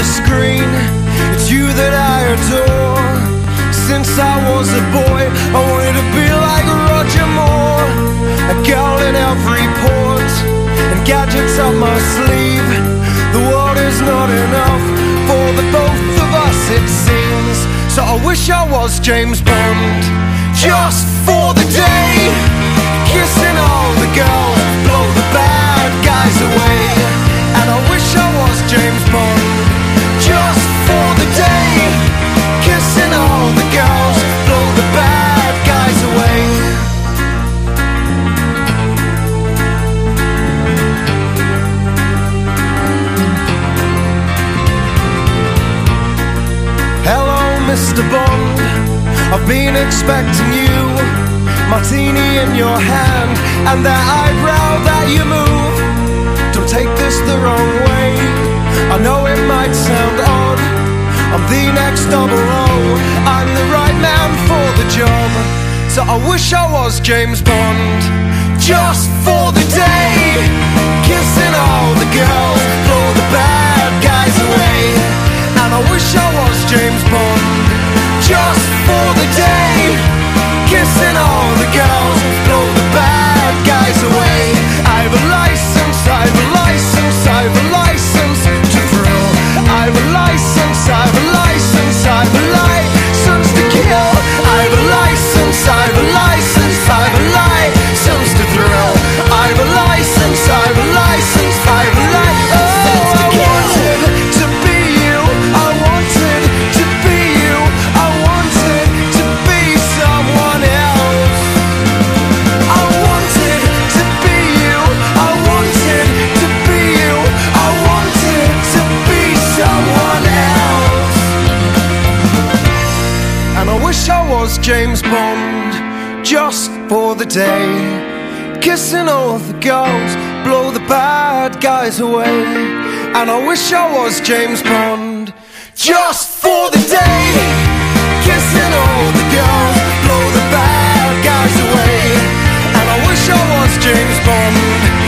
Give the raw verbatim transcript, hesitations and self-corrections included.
screen, it's you that I adore. Since I was a boy, I wanted to be like Roger Moore. A girl in every port, and gadgets up my sleeve. The world is not enough for the both of us, it seems. So I wish I was James Bond, just for the day, kissing all the girls, blow the bad guys away. And I wish I was James Bond, just for the day, kissing all the girls, blow the bad guys away. Hello, Mister Bond, I've been expecting you. Martini in your hand, and that eyebrow that you move. Don't take this the wrong way, I know it might sound odd. I'm the next double O, I'm the right man for the job. So I wish I was James Bond, just for the day, kissing all the girls, blow the bad guys away. And I wish I was James Bond, just for the day, kissing all the girls, blow the bad guys away. I have a license, I have a license, I have a license to thrill. I have a license, I have a license, I have a license to kill. I have a license, I have a license, I have a license to thrill. I have a license, I have a license, I have a license. Oh, I wanted to be you, I wanted to be you, I wanted to be someone else. I wanted to be you, I wanted to be you, I wanted to be someone else. And I wish I was James Bond, just for the day, kissing all the girls, blow the bad guys away. And I wish I was James Bond, just for the day, kissing all the girls, blow the bad guys away. And I wish I was James Bond,